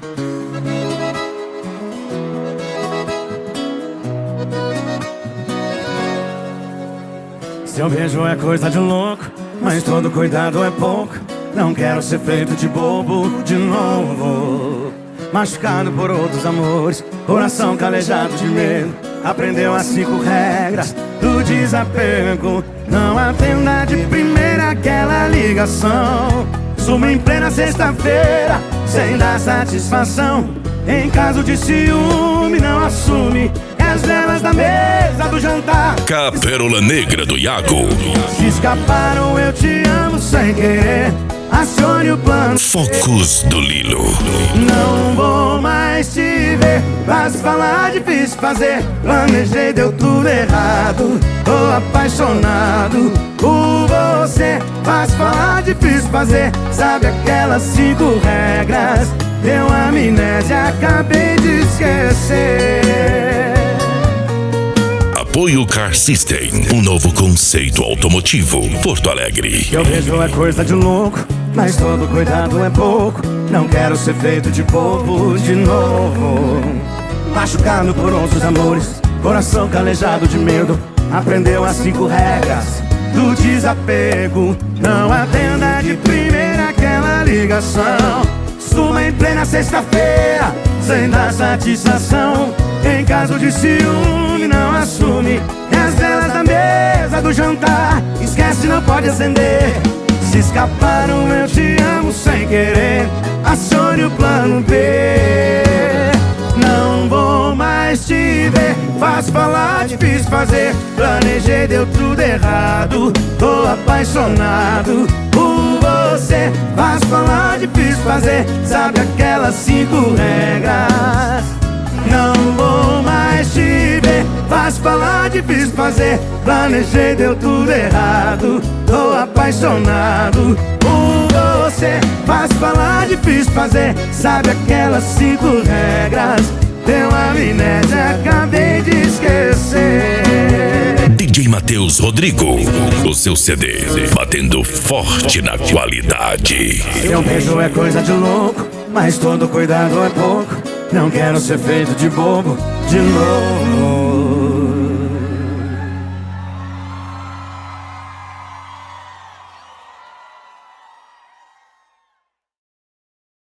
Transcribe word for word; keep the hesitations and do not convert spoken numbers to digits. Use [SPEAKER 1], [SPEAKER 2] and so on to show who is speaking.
[SPEAKER 1] Seu beijo é coisa de louco, mas todo cuidado é pouco. Não quero ser feito de bobo de novo. Machucado por outros amores, coração calejado de medo. Aprendeu as cinco regras do desapego. Não atenda de primeira aquela ligação. Suma em plena sexta-feira, sem dar satisfação. Em caso de ciúme, não assume as velas da mesa do jantar.
[SPEAKER 2] A pérola negra do Iago.
[SPEAKER 1] Se escaparam, eu te amo sem querer. Acione o plano.
[SPEAKER 2] Focos do Lilo.
[SPEAKER 1] Não vou mais te ver. Fácil falar, difícil fazer. Planejei, deu tudo errado. Tô apaixonado por você. Fácil falar, difícil fazer. Sabe aquelas cinco regras? Deu amnésia, acabei de esquecer.
[SPEAKER 2] Apoio Car System, um novo conceito automotivo, Porto Alegre.
[SPEAKER 1] Eu vejo é coisa de louco, mas todo cuidado é pouco. Não quero ser feito de bobo de novo. Machucado por outros amores, coração calejado de medo. Aprendeu as cinco regras do desapego. Não atenda de primeira aquela ligação. Suma em plena sexta-feira, sem dar satisfação. Em caso de ciúme, não assume. E as velas da mesa do jantar, esquece, não pode acender. Se escaparam, eu te amo sem querer. Acione o plano B. Não vou mais te ver. Fácil falar, difícil fazer. Planejei, deu tudo errado. Tô apaixonado por você. Fácil falar, difícil fazer. Sabe aquelas cinco regras? Não vou mais te ver. Fácil falar, difícil fazer. Planejei, deu tudo errado. Tô apaixonado por você. Fácil falar, difícil fazer. Sabe aquelas cinco regras? Deu amnésia, acabei de esquecer.
[SPEAKER 2] D J Matheus Rodrigo, o seu C D, batendo forte na qualidade.
[SPEAKER 1] Seu beijo é coisa de louco, mas todo cuidado é pouco. Não quero ser feito de bobo de novo.